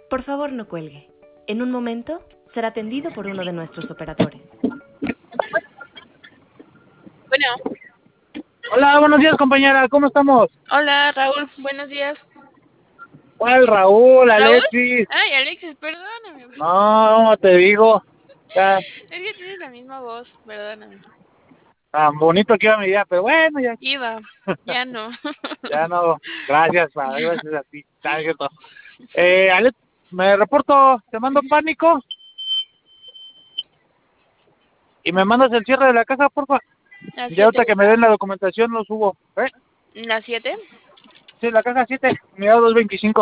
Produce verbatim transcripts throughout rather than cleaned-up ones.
Por favor, no cuelgue. En un momento será atendido por uno de nuestros operadores. Bueno, Hola, buenos días, compañera, ¿cómo estamos? hola Raúl, buenos días. ¿Cuál, Raúl, ¿Raúl? Alexis? Ay, Alexis, perdóname. No, te digo, ya, Es que tienes la misma voz, perdóname. tan bonito que iba mi día, pero bueno, ya, Iba, ya no. ya no, gracias, pa, gracias a ti, está cierto. Eh, Alex, me reporto, te mando pánico y me mandas el cierre de la casa, porfa. Las Ya siete, ahorita que me den la documentación lo subo, ¿eh? las siete. Sí, la caja siete, unidad doscientos veinticinco.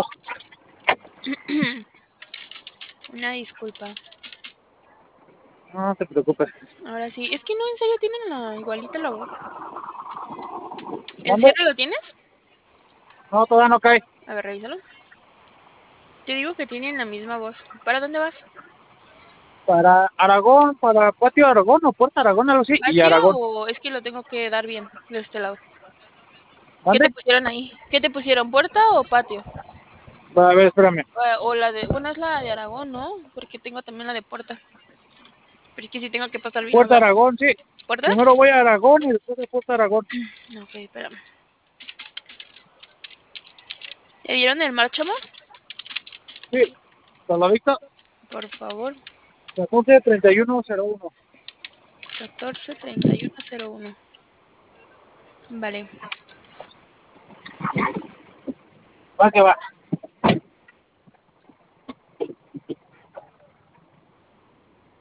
Una disculpa. No te preocupes. Ahora sí, es que no, en serio tienen la igualita la voz. ¿El ¿Dónde? cierre lo tienes? No, todavía no cae. A ver, revísalo. Te digo que tienen la misma voz. ¿Para dónde vas? Para Aragón, para Patio Aragón o Puerta Aragón, algo así, y ¿Patio Aragón. o es que lo tengo que dar bien de este lado? ¿Qué te ¿Dónde? pusieron ahí? ¿Qué te pusieron, puerta o patio? A ver, espérame. Eh, O la de, bueno, es la de Aragón, ¿no? Porque tengo también la de puerta. Pero es que sí tengo que pasar bien Puerta abajo. Aragón, sí. ¿Puerta? Primero voy a Aragón y después de Puerta Aragón. Ok, espérame. ¿Te dieron el marchamo? Sí, Talavicta, Por favor. catorce treinta y uno cero uno. catorce treinta y uno cero uno. Vale. Va que va.